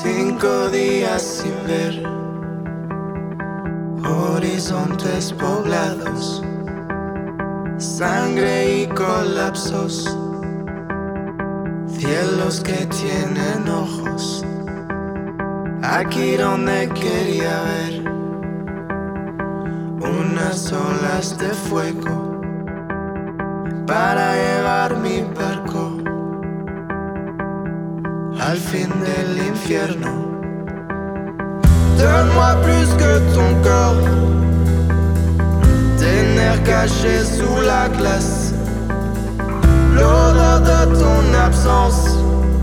5 días sin ver horizontes poblados, sangre y colapsos, cielos que tienen ojos. Aquí donde quería ver unas olas de fuego para llevar mi barco al fin del infierno. Donne-moi plus que ton corps, tes nerfs cachés sous la glace, l'odeur de ton absence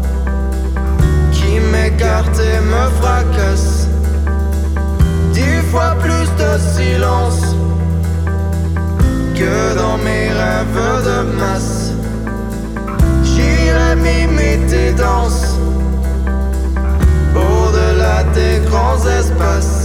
qui m'écarte et me fracasse. 10 fois plus de silence que dans mes rêves de masse. J'irai mimer tes danses au-delà des grands espaces.